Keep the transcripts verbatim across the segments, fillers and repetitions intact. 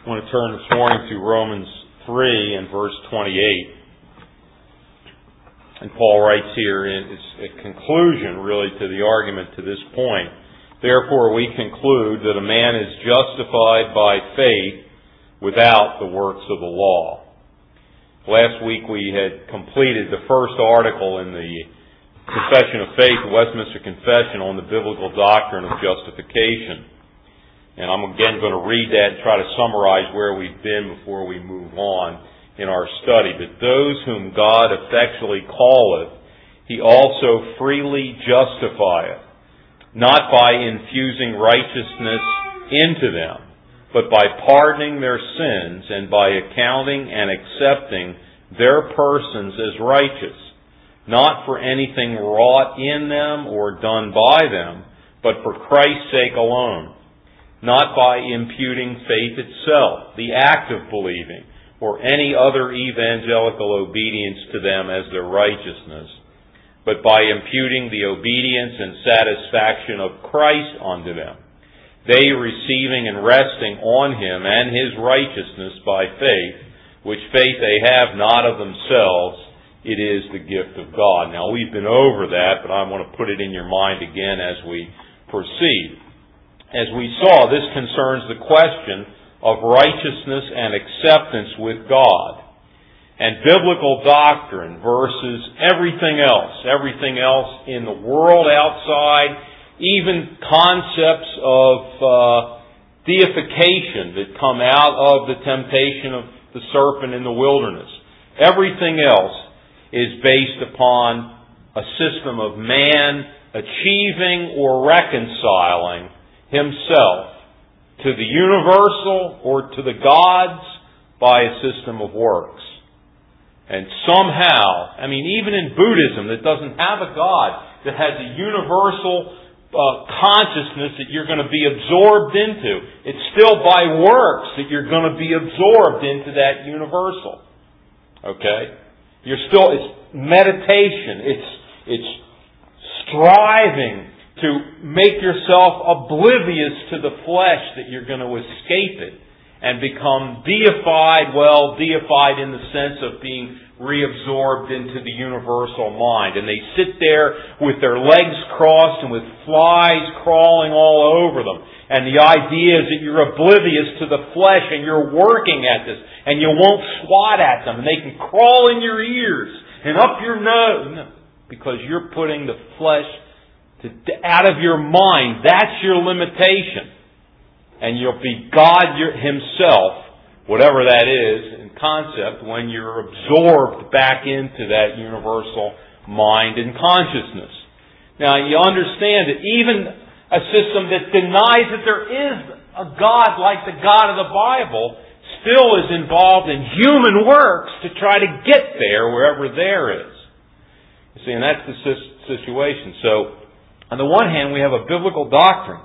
I want to turn this morning to Romans three and verse twenty-eight. And Paul writes here, in it's a conclusion really to the argument to this point. Therefore we conclude that a man is justified by faith without the works of the law. Last week we had completed the first article in the Confession of Faith, the Westminster Confession, on the biblical doctrine of justification. And I'm again going to read that and try to summarize where we've been before we move on in our study. But those whom God effectually calleth, He also freely justifieth, not by infusing righteousness into them, but by pardoning their sins and by accounting and accepting their persons as righteous, not for anything wrought in them or done by them, but for Christ's sake alone, not by imputing faith itself, the act of believing, or any other evangelical obedience to them as their righteousness, but by imputing the obedience and satisfaction of Christ unto them, they receiving and resting on Him and His righteousness by faith, which faith they have not of themselves, it is the gift of God. Now, we've been over that, but I want to put it in your mind again as we proceed. As we saw, this concerns the question of righteousness and acceptance with God. And biblical doctrine versus everything else, everything else in the world outside, even concepts of uh, deification that come out of the temptation of the serpent in the wilderness. Everything else is based upon a system of man achieving or reconciling himself to the universal or to the gods by a system of works. And somehow, I mean, even in Buddhism that doesn't have a God, that has a universal uh, consciousness that you're going to be absorbed into, it's still by works that you're going to be absorbed into that universal. Okay? You're still, it's meditation, it's, it's striving to make yourself oblivious to the flesh that you're going to escape it and become deified, well, deified in the sense of being reabsorbed into the universal mind. And they sit there with their legs crossed and with flies crawling all over them. And the idea is that you're oblivious to the flesh and you're working at this and you won't swat at them and they can crawl in your ears and up your nose because you're putting the flesh to, out of your mind. That's your limitation. And you'll be God Himself, whatever that is in concept, when you're absorbed back into that universal mind and consciousness. Now, you understand that even a system that denies that there is a God like the God of the Bible still is involved in human works to try to get there wherever there is. You see, and that's the situation. So, on the one hand, we have a biblical doctrine.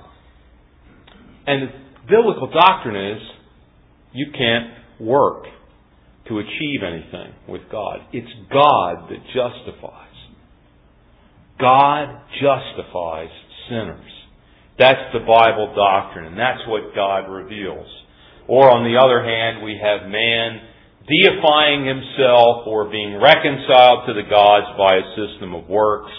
And the biblical doctrine is you can't work to achieve anything with God. It's God that justifies. God justifies sinners. That's the Bible doctrine, and that's what God reveals. Or on the other hand, we have man deifying himself or being reconciled to the gods by a system of works.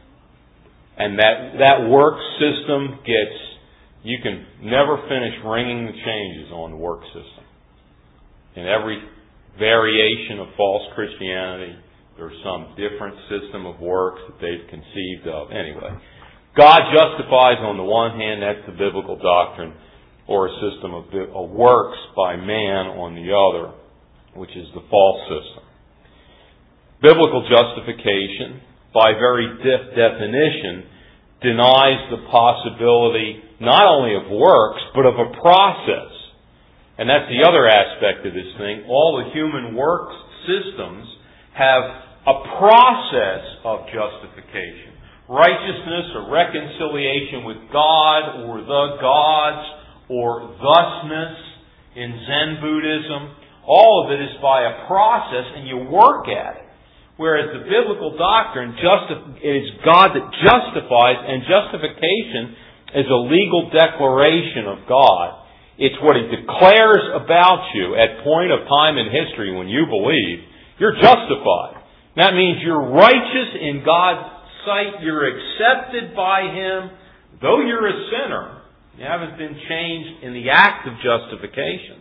And that, that work system gets, you can never finish ringing the changes on the work system. In every variation of false Christianity, there's some different system of works that they've conceived of. Anyway, God justifies on the one hand, that's the biblical doctrine, or a system of, of works by man on the other, which is the false system. Biblical justification, by very def- definition, denies the possibility not only of works, but of a process. And that's the other aspect of this thing. All the human works systems have a process of justification. Righteousness or reconciliation with God or the gods or thusness in Zen Buddhism. All of it is by a process and you work at it. Whereas the biblical doctrine justi- is God that justifies, and justification is a legal declaration of God. It's what He declares about you at point of time in history when you believe. You're justified. That means you're righteous in God's sight. You're accepted by Him. Though you're a sinner, you haven't been changed in the act of justification.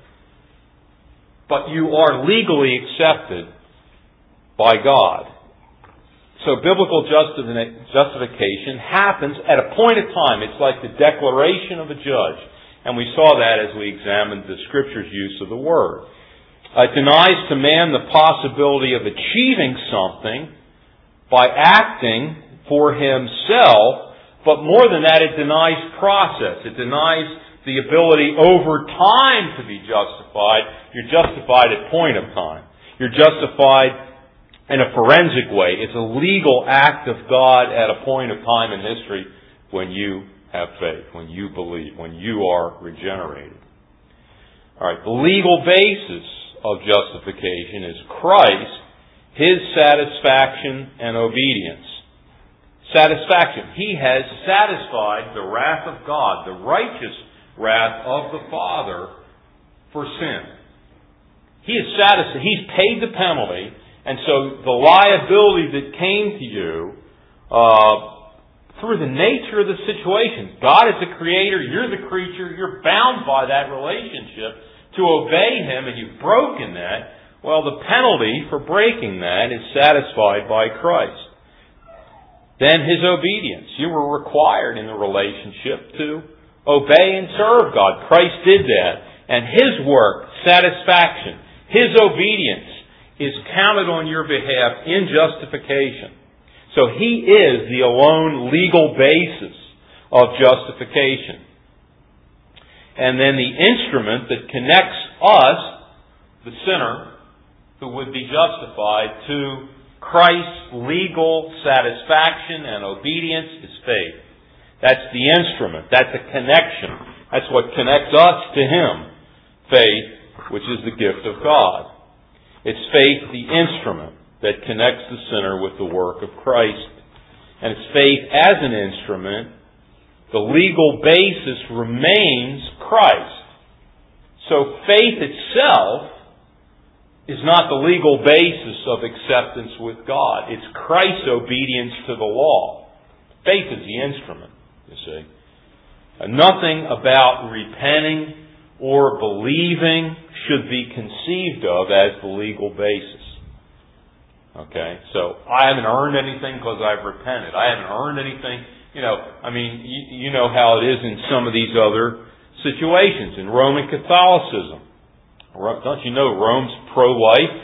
But you are legally accepted by God. So biblical justification happens at a point of time. It's like the declaration of a judge. And we saw that as we examined the Scripture's use of the word. It denies to man the possibility of achieving something by acting for himself, but more than that, it denies process. It denies the ability over time to be justified. You're justified at point of time. You're justified in a forensic way. It's a legal act of God at a point of time in history when you have faith, when you believe, when you are regenerated. All right, the legal basis of justification is Christ, His satisfaction and obedience. Satisfaction. He has satisfied the wrath of God, the righteous wrath of the Father for sin. He is satisfied. He's paid the penalty, and so the liability that came to you uh, through the nature of the situation. God is the creator, you're the creature, you're bound by that relationship to obey Him, and you've broken that. Well, the penalty for breaking that is satisfied by Christ. Then His obedience. You were required in the relationship to obey and serve God. Christ did that. And His work, satisfaction, His obedience is counted on your behalf in justification. So He is the alone legal basis of justification. And then the instrument that connects us, the sinner, who would be justified, to Christ's legal satisfaction and obedience is faith. That's the instrument. That's a connection. That's what connects us to Him. Faith, which is the gift of God. It's faith, the instrument, that connects the sinner with the work of Christ. And it's faith as an instrument. The legal basis remains Christ. So faith itself is not the legal basis of acceptance with God. It's Christ's obedience to the law. Faith is the instrument, you see. And nothing about repenting or believing should be conceived of as the legal basis. Okay, so I haven't earned anything because I've repented. I haven't earned anything. You know, I mean, you, you know how it is in some of these other situations. In Roman Catholicism, don't you know Rome's pro-life?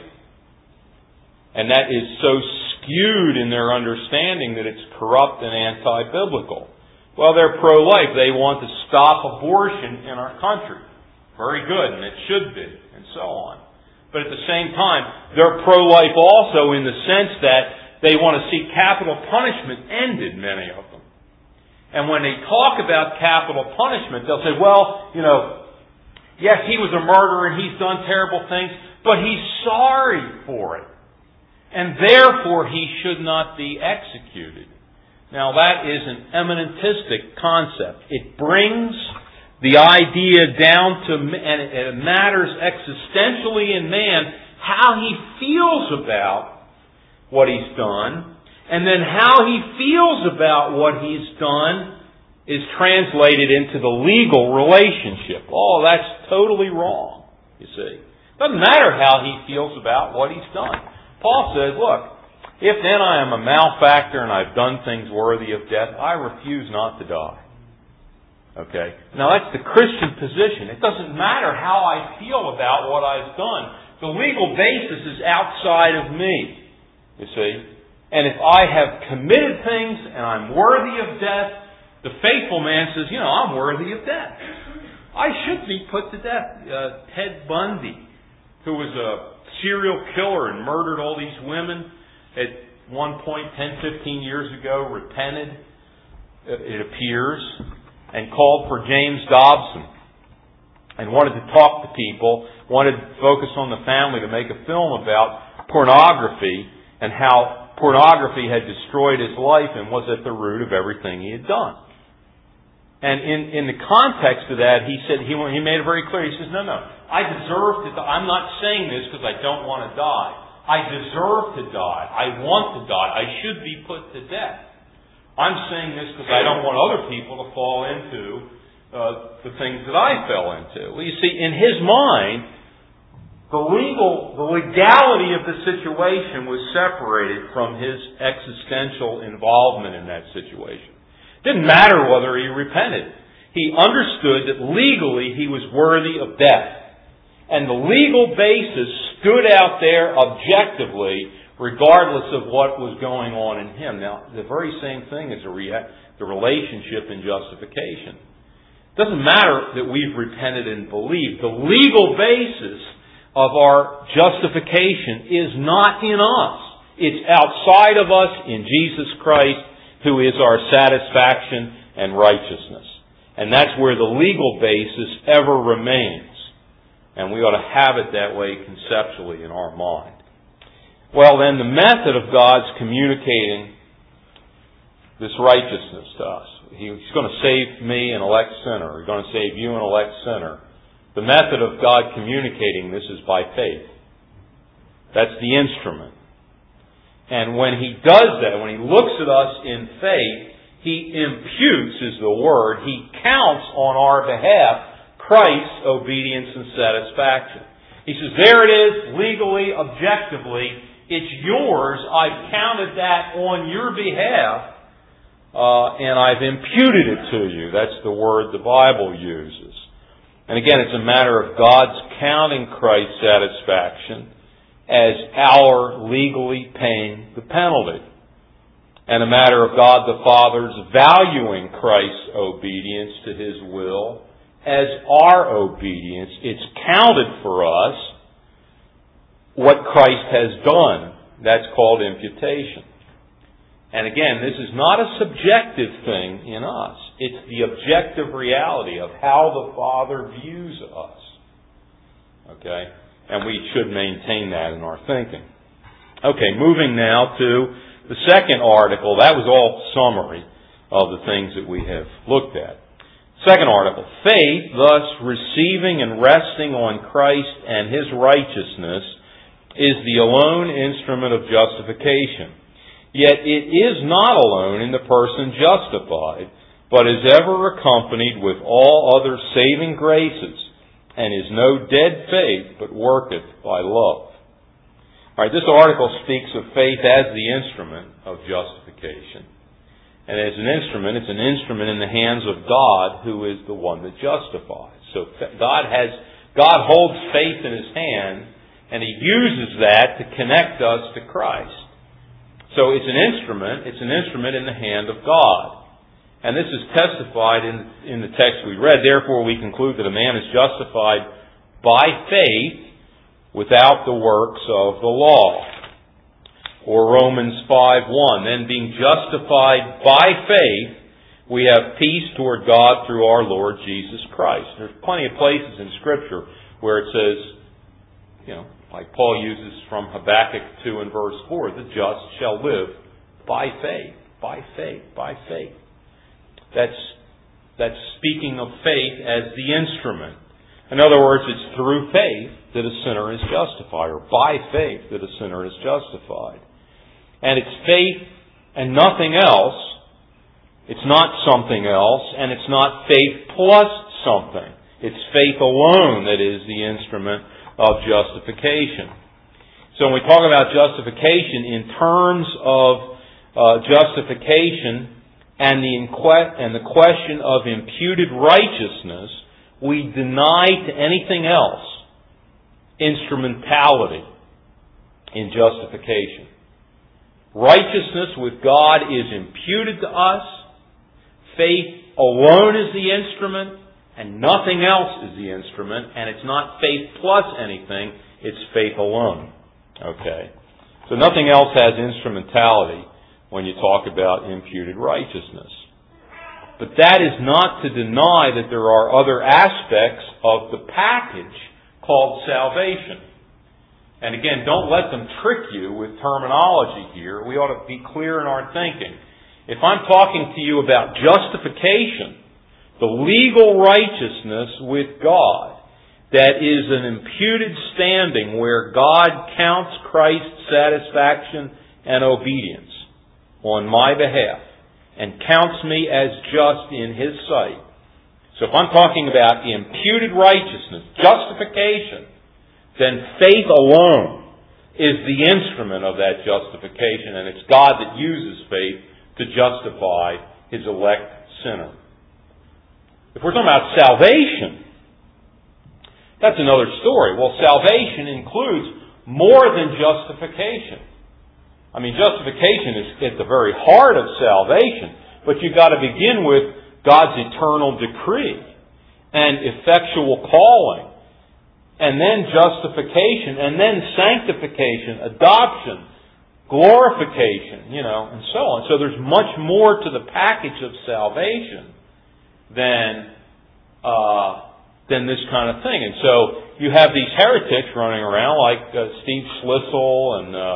And that is so skewed in their understanding that it's corrupt and anti-biblical. Well, they're pro-life. They want to stop abortion in our country. Very good, and it should be, and so on. But at the same time, they're pro-life also in the sense that they want to see capital punishment ended, many of them. And when they talk about capital punishment, they'll say, well, you know, yes, he was a murderer and he's done terrible things, but he's sorry for it. And therefore he should not be executed. Now that is an eminentistic concept. It brings the idea down to, and it matters existentially in man, how he feels about what he's done, and then how he feels about what he's done is translated into the legal relationship. Oh, that's totally wrong, you see. Doesn't matter how he feels about what he's done. Paul says, look, if then I am a malefactor and I've done things worthy of death, I refuse not to die. Okay? Now that's the Christian position. It doesn't matter how I feel about what I've done. The legal basis is outside of me, you see. And if I have committed things and I'm worthy of death, the faithful man says, you know, I'm worthy of death. I should be put to death. Uh, Ted Bundy, who was a serial killer and murdered all these women, at one point, ten, fifteen years ago, repented, it appears, and called for James Dobson and wanted to talk to people, wanted to focus on the family to make a film about pornography and how pornography had destroyed his life and was at the root of everything he had done. And in, in the context of that, he said, he, he made it very clear. He says, no, no, I deserve to die. I'm not saying this because I don't want to die. I deserve to die. I want to die. I should be put to death. I'm saying this because I don't want other people to fall into uh, the things that I fell into. Well, you see, in his mind, the legal, the legality of the situation was separated from his existential involvement in that situation. It didn't matter whether he repented. He understood that legally he was worthy of death. And the legal basis stood out there objectively, regardless of what was going on in him. Now, the very same thing is a rea- the relationship in justification. It doesn't matter that we've repented and believed. The legal basis of our justification is not in us. It's outside of us in Jesus Christ, who is our satisfaction and righteousness. And that's where the legal basis ever remains. And we ought to have it that way conceptually in our mind. Well, then, the method of God's communicating this righteousness to us. He's going to save me, an elect sinner. He's going to save you, an elect sinner. The method of God communicating this is by faith. That's the instrument. And when He does that, when He looks at us in faith, He imputes, is the word, He counts on our behalf Christ's obedience and satisfaction. He says, there it is, legally, objectively, it's yours. I've counted that on your behalf, uh, and I've imputed it to you. That's the word the Bible uses. And again, it's a matter of God's counting Christ's satisfaction as our legally paying the penalty. And a matter of God the Father's valuing Christ's obedience to His will as our obedience. It's counted for us what Christ has done. That's called imputation. And again, this is not a subjective thing in us. It's the objective reality of how the Father views us. Okay? And we should maintain that in our thinking. Okay, moving now to the second article. That was all summary of the things that we have looked at. Second article. Faith, thus receiving and resting on Christ and His righteousness, is the alone instrument of justification. Yet it is not alone in the person justified, but is ever accompanied with all other saving graces, and is no dead faith, but worketh by love. All right, this article speaks of faith as the instrument of justification. And as an instrument, it's an instrument in the hands of God, who is the one that justifies. So God has, God holds faith in His hand, and He uses that to connect us to Christ. So it's an instrument, it's an instrument in the hand of God. And this is testified in, in the text we read. Therefore, we conclude that a man is justified by faith without the works of the law. Or Romans five one. Then being justified by faith, we have peace toward God through our Lord Jesus Christ. There's plenty of places in Scripture where it says, you know, like Paul uses from Habakkuk two and verse four, the just shall live by faith, by faith, by faith. That's, that's speaking of faith as the instrument. In other words, it's through faith that a sinner is justified, or by faith that a sinner is justified. And it's faith and nothing else. It's not something else, and it's not faith plus something. It's faith alone that is the instrument of justification. So when we talk about justification in terms of uh, justification and the inque- and the question of imputed righteousness, we deny to anything else instrumentality in justification. Righteousness with God is imputed to us. Faith alone is the instrument, and nothing else is the instrument, and it's not faith plus anything, it's faith alone. Okay? So nothing else has instrumentality when you talk about imputed righteousness. But that is not to deny that there are other aspects of the package called salvation. And again, don't let them trick you with terminology here. We ought to be clear in our thinking. If I'm talking to you about justification, the legal righteousness with God that is an imputed standing where God counts Christ's satisfaction and obedience on my behalf and counts me as just in His sight. So if I'm talking about imputed righteousness, justification, then faith alone is the instrument of that justification, and it's God that uses faith to justify His elect sinner. If we're talking about salvation, that's another story. Well, salvation includes more than justification. I mean, justification is at the very heart of salvation, but you've got to begin with God's eternal decree and effectual calling, and then justification, and then sanctification, adoption, glorification, you know, and so on. So there's much more to the package of salvation than uh, than this kind of thing. And so you have these heretics running around like uh, Steve Schlissel and uh,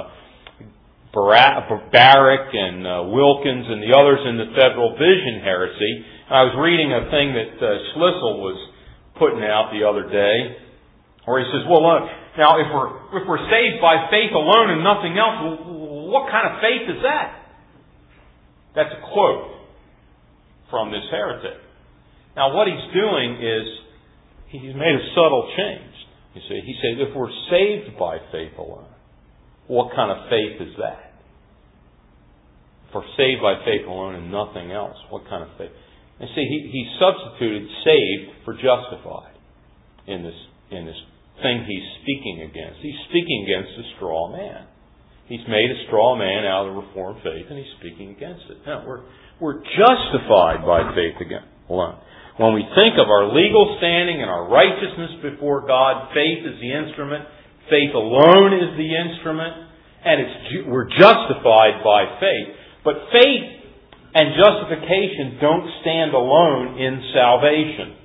Barrick and uh, Wilkins and the others in the Federal Vision heresy. I was reading a thing that uh, Schlissel was putting out the other day, where he says, well, uh, now if we're if we're saved by faith alone and nothing else, well, what kind of faith is that? That's a quote from this heretic. Now, what he's doing is he's made a subtle change. You see, he said, if we're saved by faith alone, what kind of faith is that? If we're saved by faith alone and nothing else, what kind of faith? And see, he, he substituted saved for justified in this in this thing he's speaking against. He's speaking against a straw man. He's made a straw man out of the Reformed faith, and he's speaking against it. Now, we're we're justified by faith again alone. When we think of our legal standing and our righteousness before God, faith is the instrument. Faith alone is the instrument, and it's we're justified by faith. But faith and justification don't stand alone in salvation.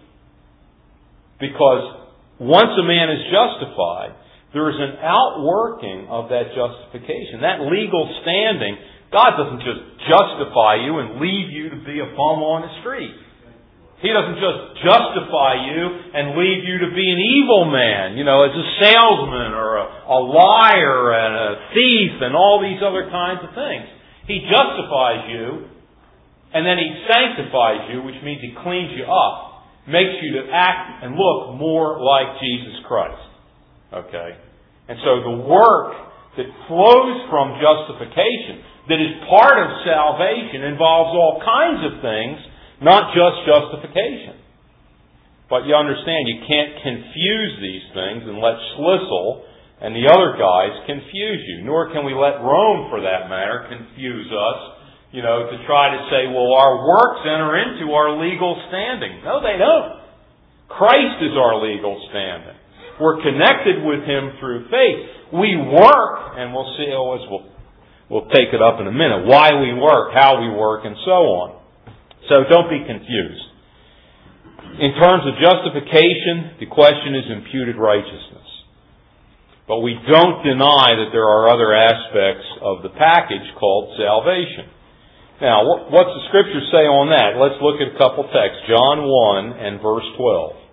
Because once a man is justified, there is an outworking of that justification. That legal standing, God doesn't just justify you and leave you to be a bum on the street. He doesn't just justify you and leave you to be an evil man, you know, as a salesman or a, a liar and a thief and all these other kinds of things. He justifies you, and then He sanctifies you, which means He cleans you up, makes you to act and look more like Jesus Christ. Okay? And so the work that flows from justification, that is part of salvation, involves all kinds of things, not just justification. But you understand, you can't confuse these things and let Schlissel and the other guys confuse you. Nor can we let Rome, for that matter, confuse us, you know, to try to say, well, our works enter into our legal standing. No, they don't. Christ is our legal standing. We're connected with Him through faith. We work, and we'll see, oh, as we'll, we'll take it up in a minute, why we work, how we work, and so on. So don't be confused. In terms of justification, the question is imputed righteousness. But we don't deny that there are other aspects of the package called salvation. Now, what's the Scripture say on that? Let's look at a couple texts. John one and verse twelve.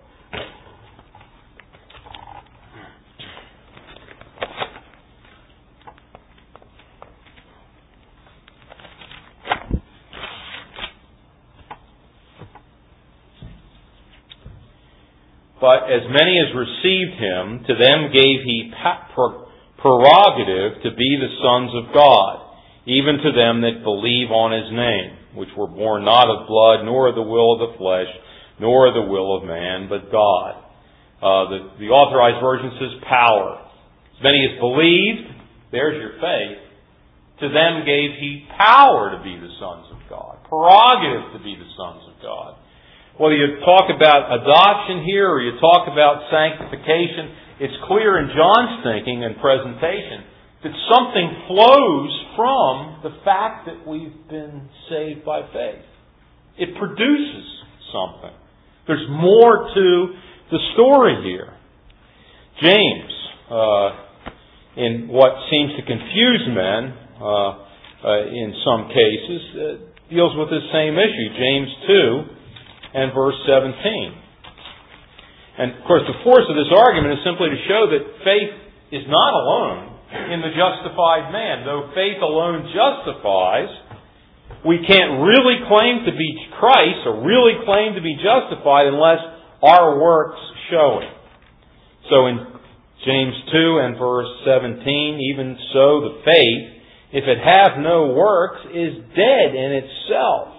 But as many as received Him, to them gave He prerogative to be the sons of God, even to them that believe on His name, which were born not of blood, nor of the will of the flesh, nor of the will of man, but God. Uh, the, the Authorized Version says power. As many as believed, there's your faith, to them gave He power to be the sons of God, prerogative to be the sons of God. Whether you talk about adoption here or you talk about sanctification, it's clear in John's thinking and presentation that something flows from the fact that we've been saved by faith. It produces something. There's more to the story here. James, uh, in what seems to confuse men uh, uh, in some cases, uh, deals with this same issue. James two and verse seventeen. And, of course, the force of this argument is simply to show that faith is not alone in the justified man. Though faith alone justifies, we can't really claim to be Christ or really claim to be justified unless our works show it. So in James two and verse seventeen, even so the faith, if it have no works, is dead in itself.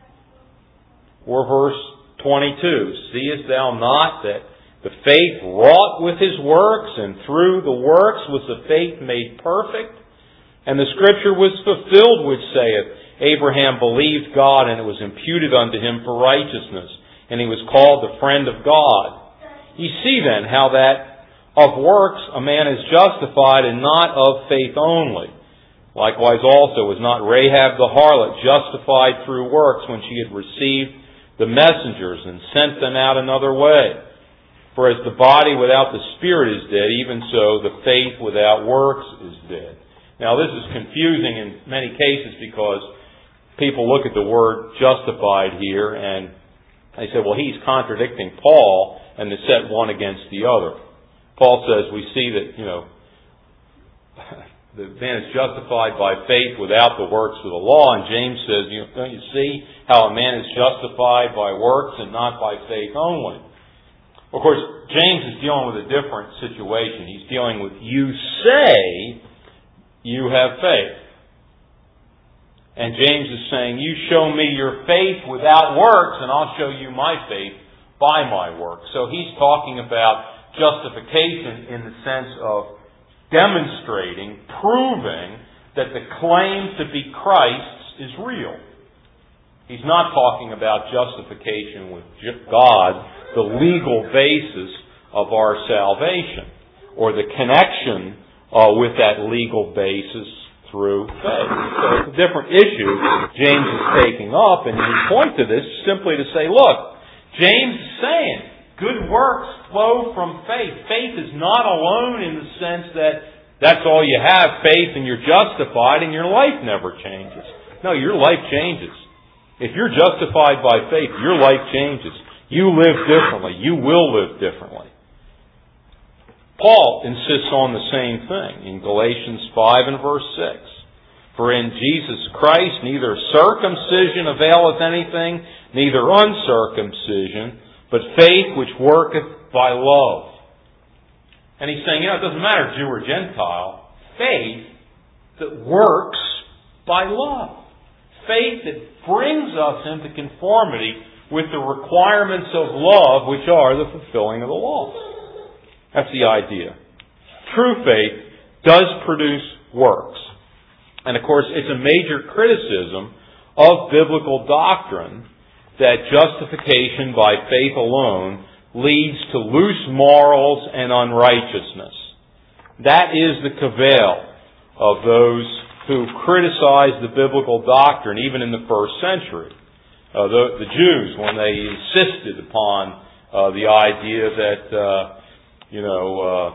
Or verse twenty-two, seest thou not that the faith wrought with his works, and through the works was the faith made perfect? And the Scripture was fulfilled which saith, Abraham believed God, and it was imputed unto him for righteousness, and he was called the friend of God. Ye see then how that of works a man is justified, and not of faith only. Likewise also was not Rahab the harlot justified through works when she had received the messengers and sent them out another way? For as the body without the spirit is dead, even so the faith without works is dead. Now this is confusing in many cases because people look at the word justified here and they say, well, he's contradicting Paul, and they set one against the other. Paul says we see that, you know, the man is justified by faith without the works of the law, and James says, you know, don't you see how a man is justified by works and not by faith only? Of course, James is dealing with a different situation. He's dealing with, you say you have faith. And James is saying, you show me your faith without works, and I'll show you my faith by my works. So he's talking about justification in the sense of demonstrating, proving that the claim to be Christ's is real. He's not talking about justification with God, the legal basis of our salvation, or the connection uh, with that legal basis through faith. So it's a different issue James is taking up, and his point to this is simply to say, look, James is saying good works flow from faith. Faith is not alone in the sense that that's all you have, faith, and you're justified, and your life never changes. No, your life changes. If you're justified by faith, your life changes. You live differently. You will live differently. Paul insists on the same thing in Galatians five and verse six. For in Jesus Christ neither circumcision availeth anything, neither uncircumcision, but faith which worketh by love. And he's saying, you know, it doesn't matter Jew or Gentile. Faith that works by love. Faith that brings us into conformity with the requirements of love, which are the fulfilling of the law. That's the idea. True faith does produce works. And of course, it's a major criticism of biblical doctrine that justification by faith alone leads to loose morals and unrighteousness. That is the cavil of those who criticize the biblical doctrine, even in the first century. Uh, the, the Jews, when they insisted upon uh, the idea that, uh, you know,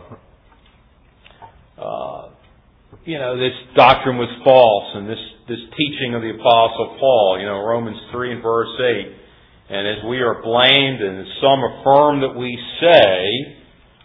uh, uh, you know, this doctrine was false, and this, this teaching of the Apostle Paul, you know, Romans three and verse eight, and as we are blamed, and as some affirm that we say,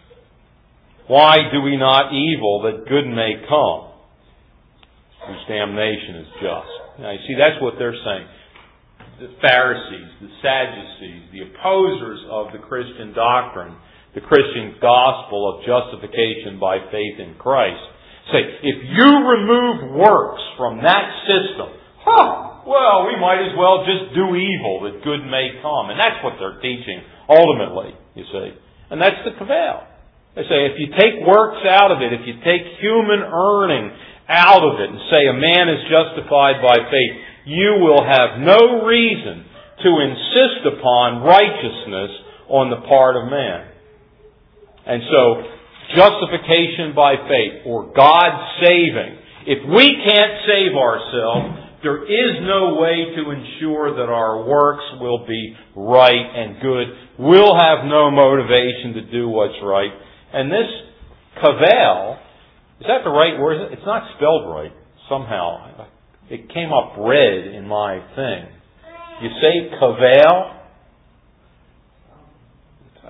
why do we not evil that good may come, whose damnation is just? Now, you see, that's what they're saying. The Pharisees, the Sadducees, the opposers of the Christian doctrine, the Christian gospel of justification by faith in Christ, say, if you remove works from that system, huh, well, we might as well just do evil that good may come. And that's what they're teaching ultimately, you see. And that's the cavil. They say, if you take works out of it, if you take human earning out of it and say a man is justified by faith, you will have no reason to insist upon righteousness on the part of man. And so, justification by faith, or God saving, if we can't save ourselves, there is no way to ensure that our works will be right and good. We'll have no motivation to do what's right. And this cavil, is that the right word? It's not spelled right somehow. It came up red in my thing. You say cavil?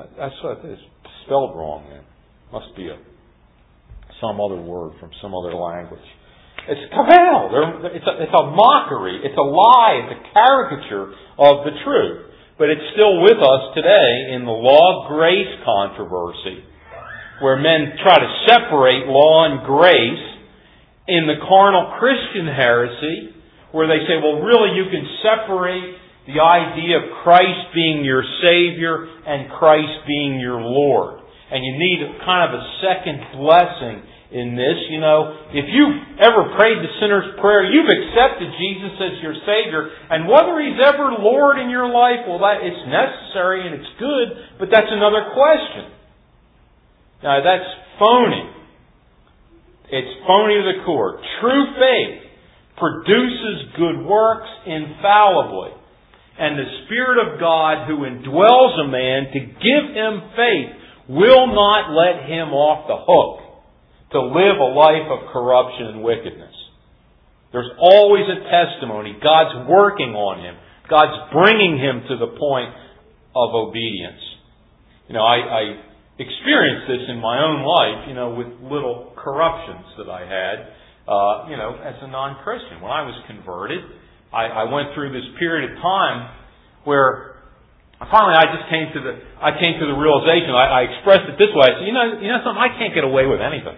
That's what it's spelled wrong then. Must be a some other word from some other language. It's cavil. It's a, it's a mockery. It's a lie. It's a caricature of the truth. But it's still with us today in the law-grace controversy, where men try to separate law and grace. In the carnal Christian heresy, where they say, well, really you can separate the idea of Christ being your Savior and Christ being your Lord. And you need kind of a second blessing in this. You know, if you've ever prayed the sinner's prayer, you've accepted Jesus as your Savior. And whether He's ever Lord in your life, well, that it's necessary and it's good, but that's another question. Now, that's phony. It's phony to the core. True faith produces good works infallibly. And the Spirit of God who indwells a man to give him faith will not let him off the hook to live a life of corruption and wickedness. There's always a testimony. God's working on him. God's bringing him to the point of obedience. You know, I... I experienced this in my own life, you know, with little corruptions that I had, uh, you know, as a non-Christian. When I was converted, I, I went through this period of time where finally I just came to the, I came to the realization, I, I expressed it this way, I said, you know, you know something, I can't get away with anything.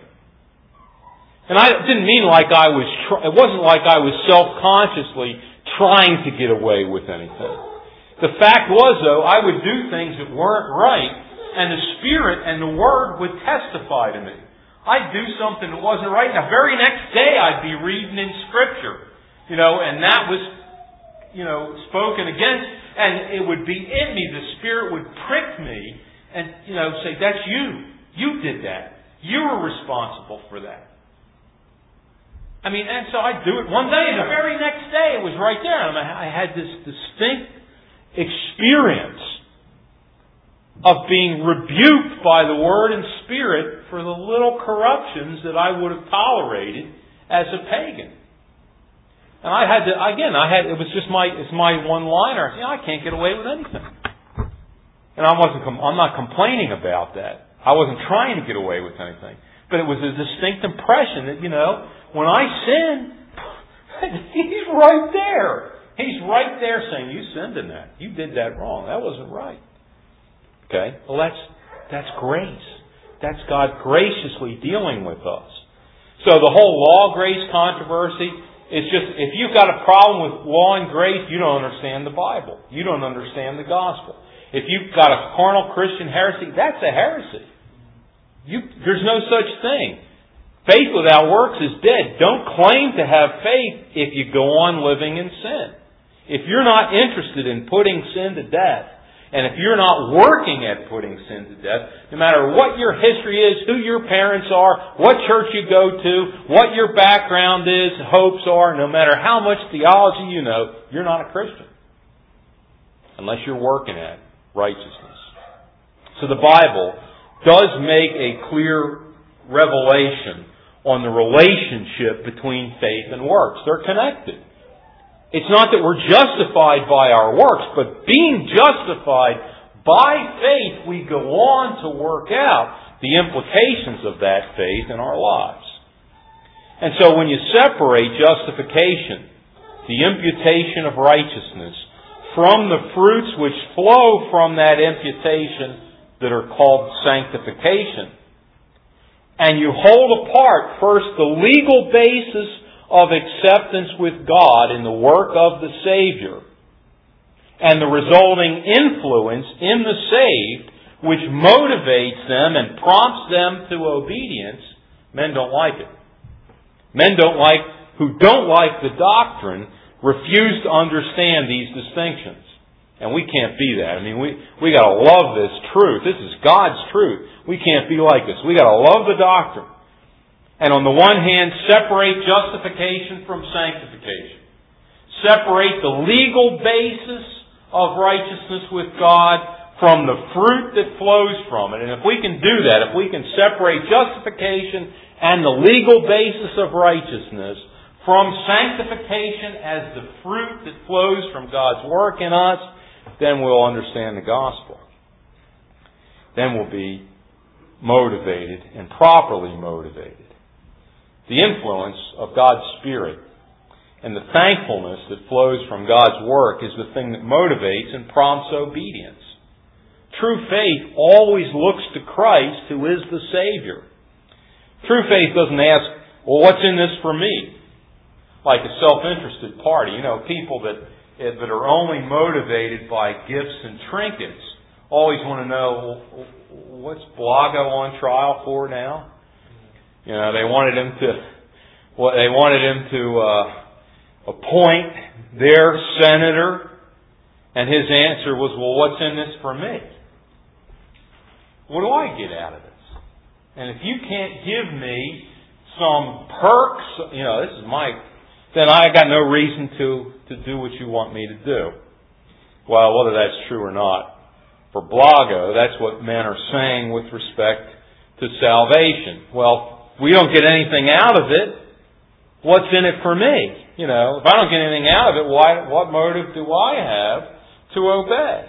And I didn't mean like I was, tr- it wasn't like I was self-consciously trying to get away with anything. The fact was, though, I would do things that weren't right, and the Spirit and the Word would testify to me. I'd do something that wasn't right, and the very next day I'd be reading in Scripture. You know, and that was, you know, spoken against, and it would be in me. The Spirit would prick me and, you know, say, that's you. You did that. You were responsible for that. I mean, and so I'd do it one day, and the very next day it was right there. And I had this distinct experience of being rebuked by the Word and Spirit for the little corruptions that I would have tolerated as a pagan. And I had to, again, I had, it was just my, it's my one-liner. You know, I can't get away with anything. And I wasn't, I'm not complaining about that. I wasn't trying to get away with anything. But it was a distinct impression that, you know, when I sin, He's right there. He's right there saying, you sinned in that. You did that wrong. That wasn't right. Okay? Well, that's that's grace. That's God graciously dealing with us. So the whole law-grace controversy is just, if you've got a problem with law and grace, you don't understand the Bible. You don't understand the gospel. If you've got a carnal Christian heresy, that's a heresy. You, there's no such thing. Faith without works is dead. Don't claim to have faith if you go on living in sin. If you're not interested in putting sin to death, and if you're not working at putting sin to death, no matter what your history is, who your parents are, what church you go to, what your background is, hopes are, no matter how much theology you know, you're not a Christian. Unless you're working at righteousness. So the Bible does make a clear revelation on the relationship between faith and works. They're connected. It's not that we're justified by our works, but being justified by faith, we go on to work out the implications of that faith in our lives. And so when you separate justification, the imputation of righteousness, from the fruits which flow from that imputation that are called sanctification, and you hold apart first the legal basis of acceptance with God in the work of the Savior, and the resulting influence in the saved, which motivates them and prompts them to obedience, men don't like it. Men don't like, who don't like the doctrine, refuse to understand these distinctions. And we can't be that. I mean, we, we gotta love this truth. This is God's truth. We can't be like this. We gotta love the doctrine. And on the one hand, separate justification from sanctification. Separate the legal basis of righteousness with God from the fruit that flows from it. And if we can do that, if we can separate justification and the legal basis of righteousness from sanctification as the fruit that flows from God's work in us, then we'll understand the gospel. then we'll be motivated and properly motivated. The influence of God's Spirit and the thankfulness that flows from God's work is the thing that motivates and prompts obedience. True faith always looks to Christ, who is the Savior. True faith doesn't ask, well, what's in this for me? Like a self-interested party. You know, people that, that are only motivated by gifts and trinkets always want to know, well, what's Blago on trial for now? You know, they wanted him to, well, they wanted him to uh, appoint their senator, and his answer was, well, what's in this for me? What do I get out of this? And if you can't give me some perks, you know, this is my, then I got no reason to, to do what you want me to do. Well, whether that's true or not, for Blago, that's what men are saying with respect to salvation. Well, we don't get anything out of it. What's in it for me? You know, if I don't get anything out of it, why, what motive do I have to obey?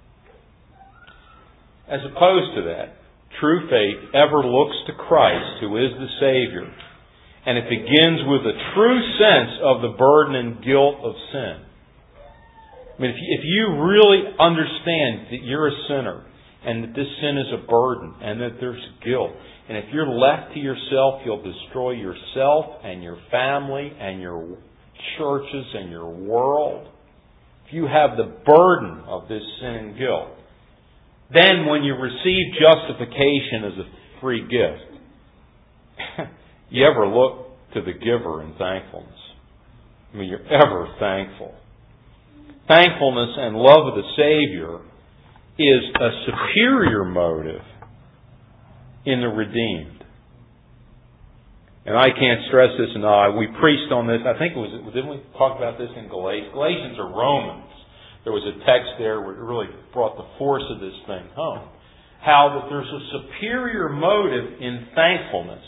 As opposed to that, true faith ever looks to Christ, who is the Savior, and it begins with a true sense of the burden and guilt of sin. I mean, if you, if you really understand that you're a sinner and that this sin is a burden and that there's guilt, and if you're left to yourself, you'll destroy yourself and your family and your churches and your world. If you have the burden of this sin and guilt, then when you receive justification as a free gift, you ever look to the giver in thankfulness? I mean, you're ever thankful. Thankfulness and love of the Savior is a superior motive in the redeemed. And I can't stress this enough. We preached on this. I think it was, didn't we talk about this in Galatians? Galatians or Romans. There was a text there where it really brought the force of this thing home. How that there's a superior motive in thankfulness.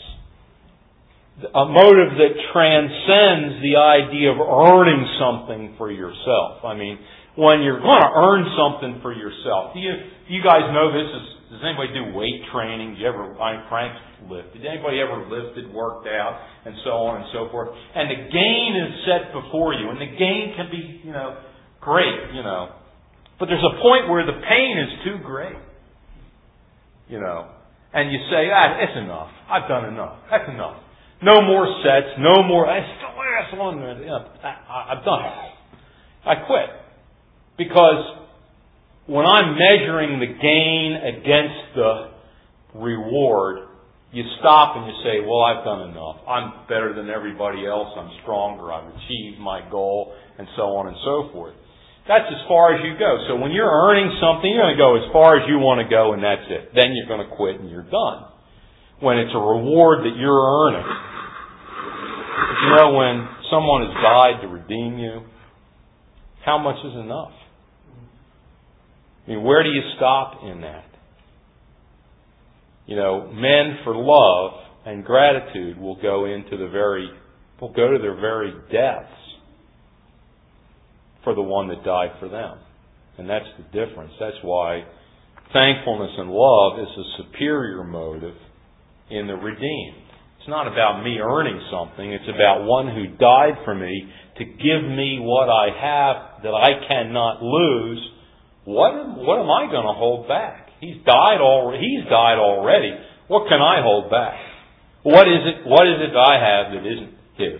A motive that transcends the idea of earning something for yourself. I mean, when you're going to earn something for yourself. Do you, you guys know this? Is, does anybody do weight training? Do you ever, I Frank's lift. Did anybody ever lifted, worked out, and so on and so forth? And the gain is set before you. And the gain can be, you know, great, you know. But there's a point where the pain is too great. You know. And you say, ah, it's enough. I've done enough. That's enough. No more sets, no more, that's the last one. You know, I, I've done it. I quit. Because when I'm measuring the gain against the reward, you stop and you say, well, I've done enough. I'm better than everybody else. I'm stronger. I've achieved my goal, and so on and so forth. That's as far as you go. So when you're earning something, you're going to go as far as you want to go, and that's it. Then you're going to quit and you're done. When it's a reward that you're earning. You know, when someone has died to redeem you, how much is enough? I mean, where do you stop in that? You know, men for love and gratitude will go into the very, will go to their very deaths for the one that died for them. And that's the difference. That's why thankfulness and love is a superior motive in the redeemed. It's not about me earning something. It's about one who died for me to give me what I have that I cannot lose. What, what am I going to hold back? He's died already. He's died already. What can I hold back? What is it? What is it that I have that isn't his?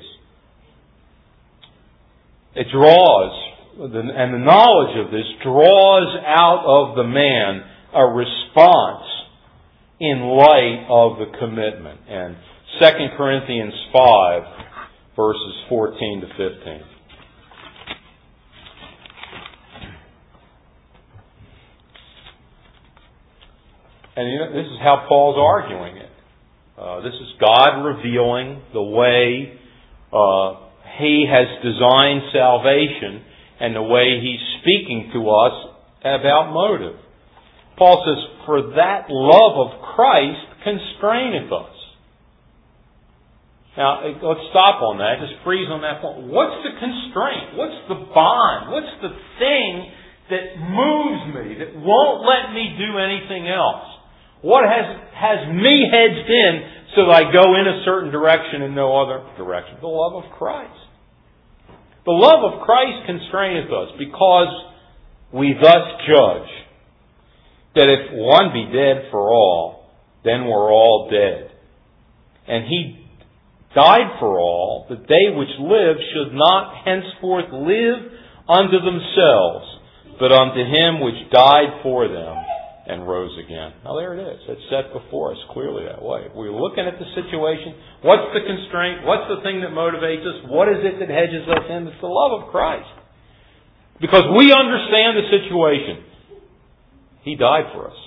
It draws, and the knowledge of this draws out of the man a response in light of the commitment. And Second Corinthians five, verses fourteen to fifteen. And you know, this is how Paul's arguing it. Uh, this is God revealing the way uh, He has designed salvation and the way He's speaking to us about motive. Paul says, "For that love of Christ constraineth us." Now, let's stop on that. Just freeze on that point. What's the constraint? What's the bond? What's the thing that moves me, that won't let me do anything else? What has, has me hedged in so that I go in a certain direction and no other direction? The love of Christ. The love of Christ constraineth us, because we thus judge that if one be dead for all, then we're all dead. And He died for all, that they which live should not henceforth live unto themselves, but unto Him which died for them and rose again. Now there it is. It's set before us clearly that way. We're looking at the situation. What's the constraint? What's the thing that motivates us? What is it that hedges us in? It's the love of Christ. Because we understand the situation. He died for us.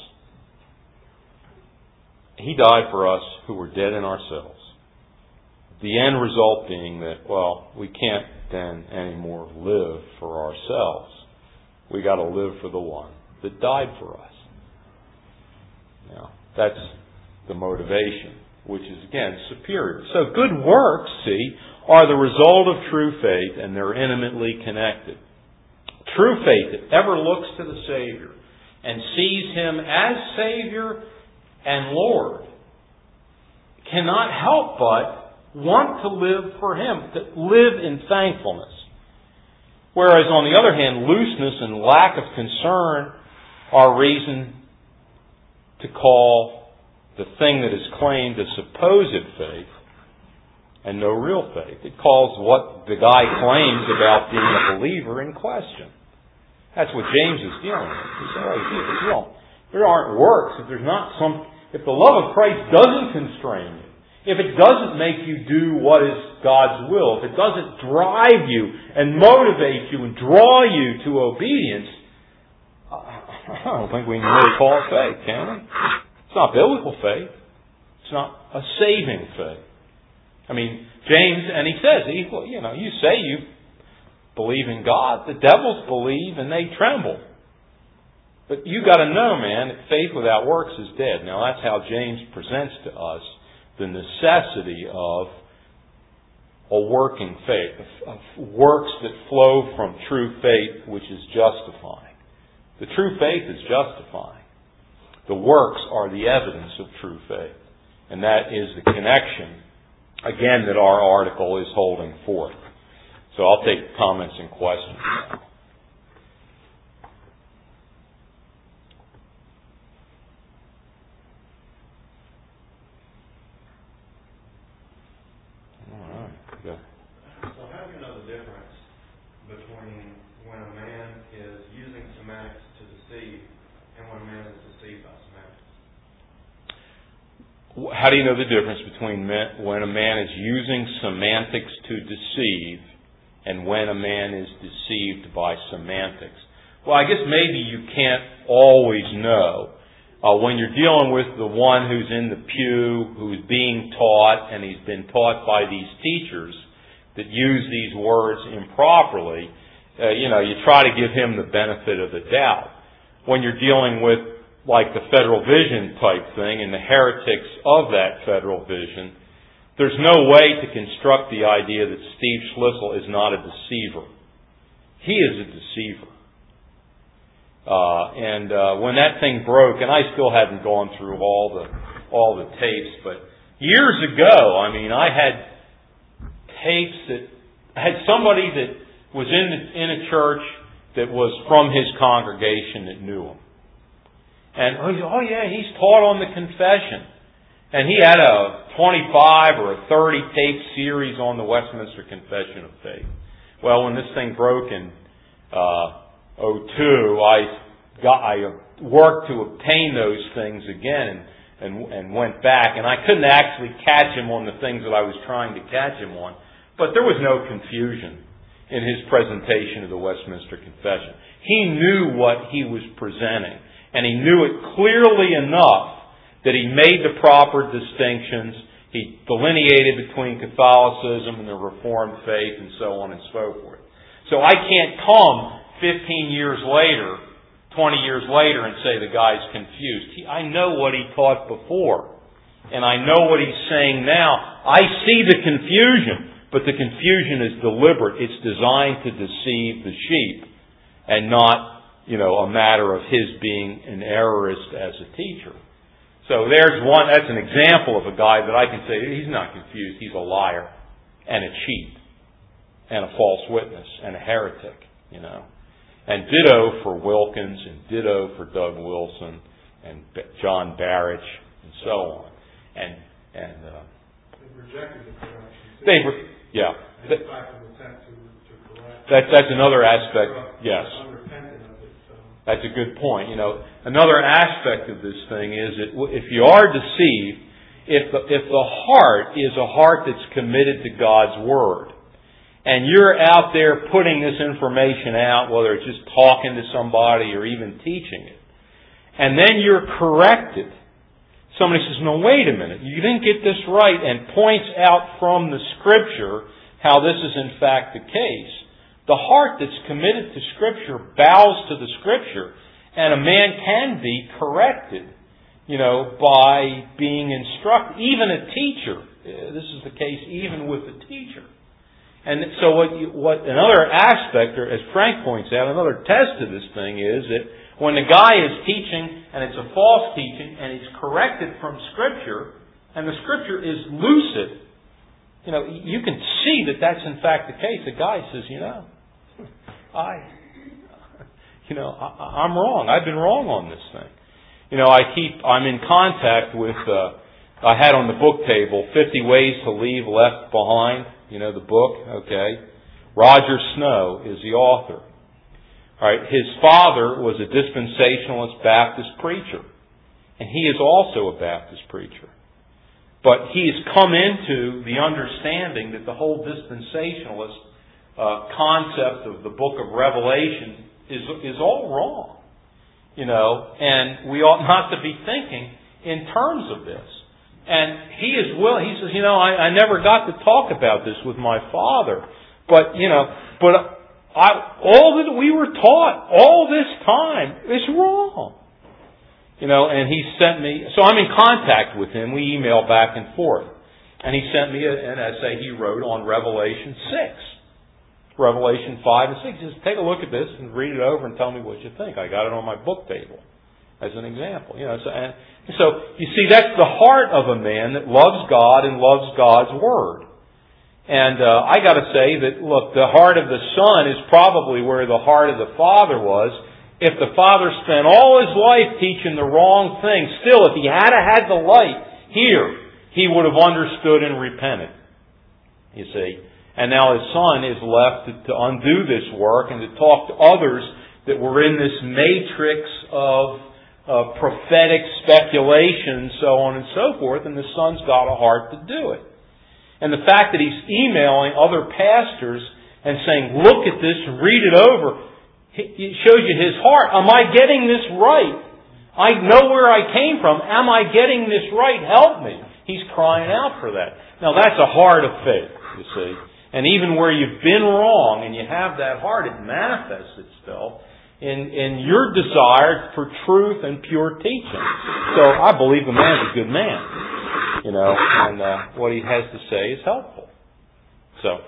He died for us who were dead in ourselves. The end result being that, well, we can't then anymore live for ourselves. We got to live for the one that died for us. Now, that's the motivation, which is, again, superior. So good works, see, are the result of true faith, and they're intimately connected. True faith that ever looks to the Savior and sees Him as Savior and Lord cannot help but want to live for Him, to live in thankfulness. Whereas, on the other hand, looseness and lack of concern are reason to call the thing that is claimed a supposed faith and no real faith. It calls what the guy claims about being a believer in question. That's what James is dealing with. He said, oh, if you don't, there aren't works, if there's not some, if the love of Christ doesn't constrain you, if it doesn't make you do what is God's will, if it doesn't drive you and motivate you and draw you to obedience, I don't think we can really call it faith, can we? It's not biblical faith. It's not a saving faith. I mean, James, and he says, you know, you say you believe in God, the devils believe and they tremble. But you got to know, man, that faith without works is dead. Now that's how James presents to us the necessity of a working faith, of works that flow from true faith, which is justifying. The true faith is justifying. The works are the evidence of true faith. And that is the connection, again, that our article is holding forth. So I'll take comments and questions now. All right. Go. So how do you know the difference between when a man is using semantics to deceive and when a man is deceived by semantics? How do you know the difference between when a man is using semantics to deceive and when a man is deceived by semantics? Well, I guess maybe you can't always know. Uh, when you're dealing with the one who's in the pew, who's being taught, and he's been taught by these teachers that use these words improperly, uh, you know, you try to give him the benefit of the doubt. When you're dealing with like the Federal Vision type thing and the heretics of that Federal Vision, there's no way to construct the idea that Steve Schlissel is not a deceiver. He is a deceiver. Uh, and uh, when that thing broke, and I still haven't gone through all the all the tapes, but years ago, I mean, I had tapes that I had somebody that was in in a church that was from his congregation that knew him. And, oh yeah, he's taught on the confession. And he had a twenty-five or a thirty tape series on the Westminster Confession of Faith. Well, when this thing broke in uh, oh two, I got I worked to obtain those things again and, and and went back. And I couldn't actually catch him on the things that I was trying to catch him on. But there was no confusion in his presentation of the Westminster Confession. He knew what he was presenting. And he knew it clearly enough that he made the proper distinctions. He delineated between Catholicism and the Reformed faith and so on and so forth. So I can't come fifteen years later, twenty years later and say the guy's confused. He, I know what he taught before. And I know what he's saying now. I see the confusion, but the confusion is deliberate. It's designed to deceive the sheep and not, you know, a matter of his being an errorist as a teacher. So there's one, that's an example of a guy that I can say, he's not confused, he's a liar, and a cheat, and a false witness, and a heretic, you know. And ditto for Wilkins, and ditto for Doug Wilson, and John Barrett, and so on. And, and, uh, They've rejected the correction. They were, yeah. And in fact, an attempt to, to correct. That, that's another aspect, yes. Unrepentant of it, so. That's a good point. You know, another aspect of this thing is that if you are deceived, if the, if the heart is a heart that's committed to God's Word, and you're out there putting this information out, whether it's just talking to somebody or even teaching it, and then you're corrected, somebody says, no, wait a minute, you didn't get this right, and points out from the Scripture how this is in fact the case. The heart that's committed to Scripture bows to the Scripture, and a man can be corrected, you know, by being instructed. Even a teacher, this is the case even with a teacher. And so what, you, what another aspect, or as Frank points out, another test of this thing is that when the guy is teaching, and it's a false teaching, and he's corrected from Scripture, and the Scripture is lucid, you know, you can see that that's in fact the case. The guy says, you know, I, you know, I, I'm wrong. I've been wrong on this thing. You know, I keep, I'm in contact with, uh, I had on the book table, fifty Ways to Leave Left Behind, you know, the book, okay. Roger Snow is the author. All right, his father was a dispensationalist Baptist preacher, and he is also a Baptist preacher. But he has come into the understanding that the whole dispensationalist uh, concept of the book of Revelation is is all wrong, you know, and we ought not to be thinking in terms of this. And he is will. He says, you know, I, I never got to talk about this with my father, but you know, but I, all that we were taught all this time is wrong. You know, and he sent me, so I'm in contact with him. We email back and forth. And he sent me a, an essay he wrote on Revelation six. Revelation five and six. He says, take a look at this and read it over and tell me what you think. I got it on my book table as an example. You know, so, and, so you see, that's the heart of a man that loves God and loves God's Word. And uh, I got to say that, look, the heart of the Son is probably where the heart of the Father was. If the Father spent all his life teaching the wrong thing, still, if he had had the light here, he would have understood and repented. You see. And now his Son is left to, to undo this work and to talk to others that were in this matrix of uh, prophetic speculation, so on and so forth, and the Son's got a heart to do it. And the fact that he's emailing other pastors and saying, look at this and read it over, it shows you his heart. Am I getting this right? I know where I came from. Am I getting this right? Help me. He's crying out for that. Now that's a heart of faith, you see. And even where you've been wrong and you have that heart, it manifests itself in, in your desire for truth and pure teaching. So I believe the man's a good man, you know, and uh, what he has to say is helpful. So.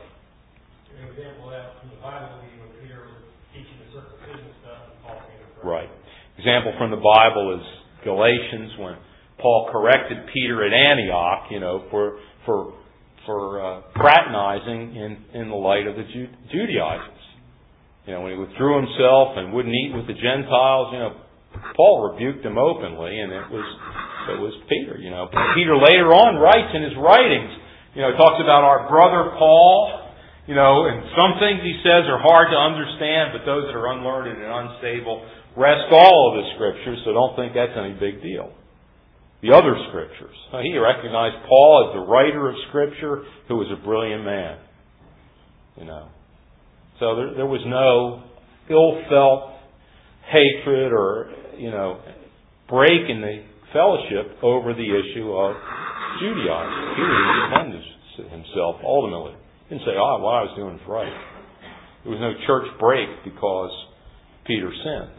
An example of that from the Bible, when Peter was teaching the circumcision stuff and Paul came to correct. Right. Example from the Bible is Galatians, when Paul corrected Peter at Antioch, you know, for for for uh, fraternizing in, in the light of the Ju- Judaizers. You know, when he withdrew himself and wouldn't eat with the Gentiles, you know, Paul rebuked him openly, and it was it was Peter. You know, Peter later on writes in his writings, you know, talks about our brother Paul. You know, and some things he says are hard to understand, but those that are unlearned and unstable rest all of the Scriptures, so don't think that's any big deal. The other Scriptures. He recognized Paul as the writer of Scripture, who was a brilliant man. You know. So there, there was no ill-felt hatred or, you know, break in the fellowship over the issue of Judaizing. Peter defended himself ultimately. He didn't say, oh, what I was doing was right. There was no church break because Peter sinned.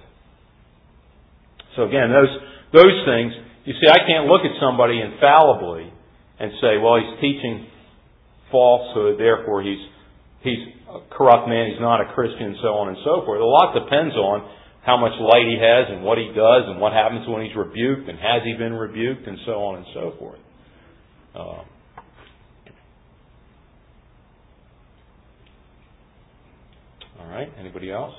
So again, those those things, you see, I can't look at somebody infallibly and say, well, he's teaching falsehood, therefore he's he's a corrupt man, he's not a Christian, so on and so forth. A lot depends on how much light he has and what he does and what happens when he's rebuked and has he been rebuked and so on and so forth. Um, all right, anybody else?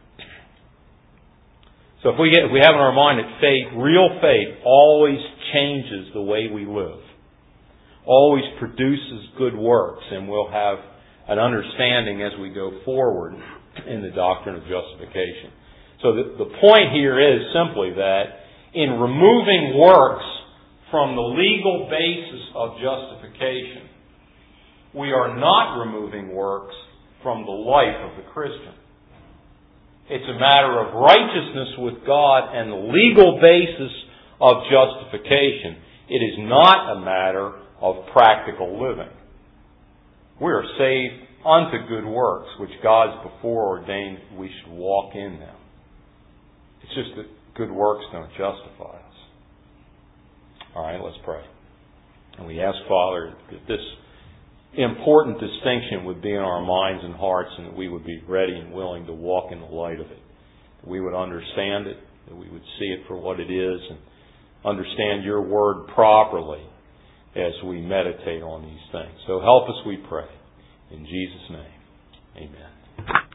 So if we get, if we have in our mind that faith, real faith, always changes the way we live, always produces good works, and we'll have an understanding as we go forward in the doctrine of justification. So the, the point here is simply that in removing works from the legal basis of justification, we are not removing works from the life of the Christian. It's a matter of righteousness with God and the legal basis of justification. It is not a matter of practical living. We are saved unto good works, which God's before ordained we should walk in them. It's just that good works don't justify us. All right, let's pray. And we ask, Father, that this important distinction would be in our minds and hearts, and that we would be ready and willing to walk in the light of it. That we would understand it, that we would see it for what it is, and understand your word properly as we meditate on these things. So help us, we pray. In Jesus' name, amen.